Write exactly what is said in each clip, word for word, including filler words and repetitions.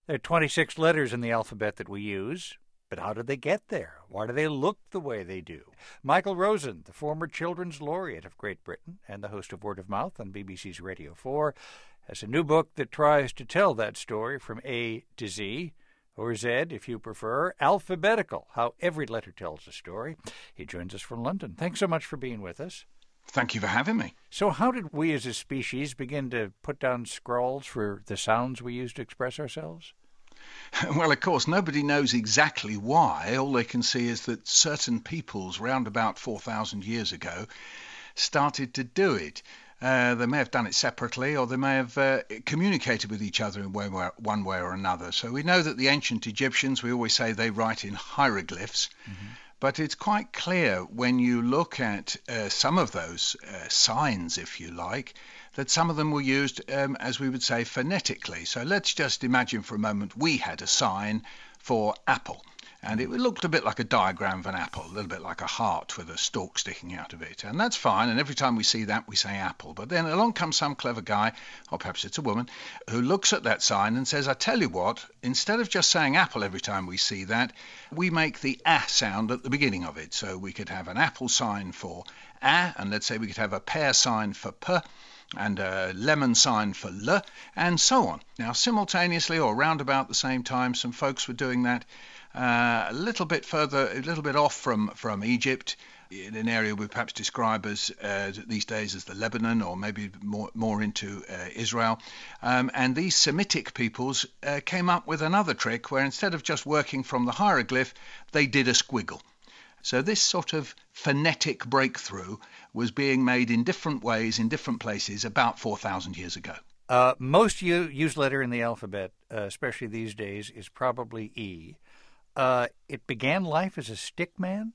There are twenty-six letters in the alphabet that we use, but how did they get there? Why do they look the way they do? Michael Rosen, the former Children's Laureate of Great Britain and the host of Word of Mouth on B B C's Radio four, has a new book that tries to tell that story from A to Z, or Z if you prefer, Alphabetical, How Every Letter Tells a Story. He joins us from London. Thanks so much for being with us. Thank you for having me. So how did we as a species begin to put down scrawls for the sounds we use to express ourselves? Well, of course, nobody knows exactly why. All they can see is that certain peoples round about four thousand years ago started to do it. Uh, they may have done it separately, or they may have uh, communicated with each other in way, one way or another. So we know that the ancient Egyptians, we always say they write in hieroglyphs. Mm-hmm. But it's quite clear when you look at uh, some of those uh, signs, if you like, that some of them were used, um, as we would say, phonetically. So let's just imagine for a moment we had a sign for apple. And it looked a bit like a diagram of an apple, a little bit like a heart with a stalk sticking out of it. And that's fine. And every time we see that, we say apple. But then along comes some clever guy, or perhaps it's a woman, who looks at that sign and says, I tell you what, instead of just saying apple every time we see that, we make the ah sound at the beginning of it. So we could have an apple sign for ah, and let's say we could have a pear sign for p, and a lemon sign for l, and so on. Now, simultaneously or round about the same time, some folks were doing that Uh, a little bit further, a little bit off from, from Egypt, in an area we perhaps describe as uh, these days as the Lebanon, or maybe more, more into uh, Israel. Um, and these Semitic peoples uh, came up with another trick where instead of just working from the hieroglyph, they did a squiggle. So this sort of phonetic breakthrough was being made in different ways, in different places, about four thousand years ago. Uh, most used letter in the alphabet, uh, especially these days, is probably E. Uh, it began life as a stick man?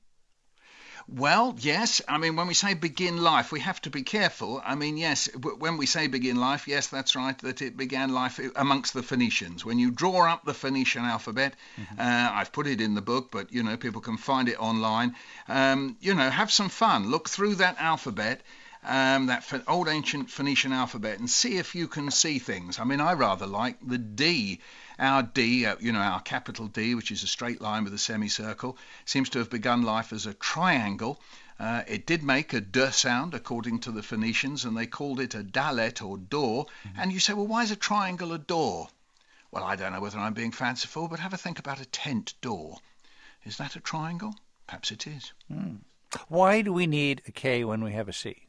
Well, yes. I mean, when we say begin life, we have to be careful. I mean, yes, when we say begin life, yes, that's right, that it began life amongst the Phoenicians. When you draw up the Phoenician alphabet, mm-hmm. uh, I've put it in the book, but, you know, people can find it online. Um, you know, have some fun. Look through that alphabet. Um, that old ancient Phoenician alphabet, and see if you can see things. I mean, I rather like the D. Our D, uh, you know, our capital D, which is a straight line with a semicircle, seems to have begun life as a triangle. Uh, it did make a D sound, according to the Phoenicians, and they called it a dalet or door. Mm-hmm. And you say, well, why is a triangle a door? Well, I don't know whether I'm being fanciful, but have a think about a tent door. Is that a triangle? Perhaps it is. Mm. Why do we need a K when we have a C?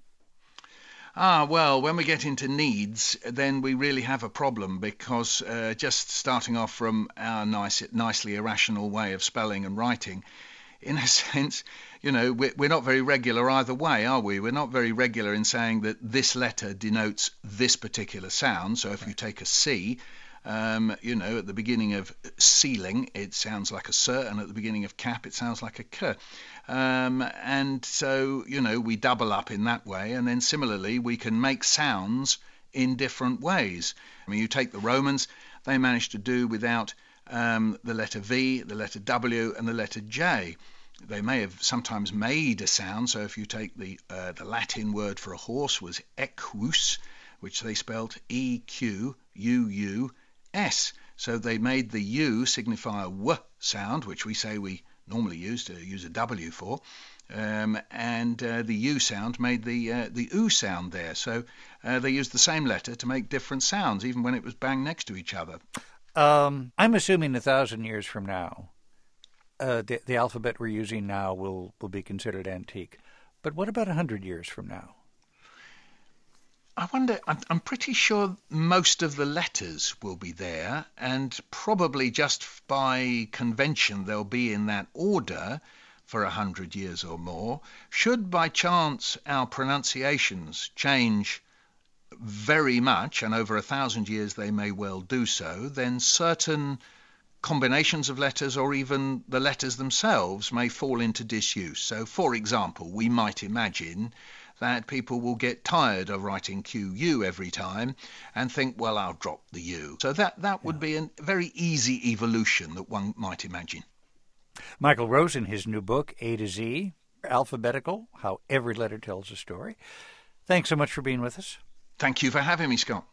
Ah, well, when we get into needs, then we really have a problem, because uh, just starting off from our nice, nicely irrational way of spelling and writing, in a sense, you know, we're, we're not very regular either way, are we? We're not very regular in saying that this letter denotes this particular sound. So if you take a C, um, you know, at the beginning of ceiling, it sounds like a S, and at the beginning of cap, it sounds like a K. Um, and so, you know, we double up in that way. And then similarly, we can make sounds in different ways. I mean, you take the Romans, they managed to do without um, the letter V, the letter W, and the letter J. They may have sometimes made a sound. So if you take the, uh, the Latin word for a horse was equus, which they spelt E Q U U S. So they made the U signify a W sound, which we say we normally use to use a W for, um, and uh, the U sound made the uh, the U sound there. So uh, they used the same letter to make different sounds, even when it was bang next to each other. Um, I'm assuming a thousand years from now, uh, the, the alphabet we're using now will, will be considered antique. But what about a hundred years from now? I wonder, I'm, I'm pretty sure most of the letters will be there, and probably just by convention they'll be in that order for a hundred years or more. Should by chance our pronunciations change very much, and over a thousand years they may well do so, then certain combinations of letters or even the letters themselves may fall into disuse. So, for example, we might imagine that people will get tired of writing Q U every time and think, well, I'll drop the U. So that, that would yeah. be a very easy evolution that one might imagine. Michael Rosen, his new book, A to Z, Alphabetical, How Every Letter Tells a Story. Thanks so much for being with us. Thank you for having me, Scott.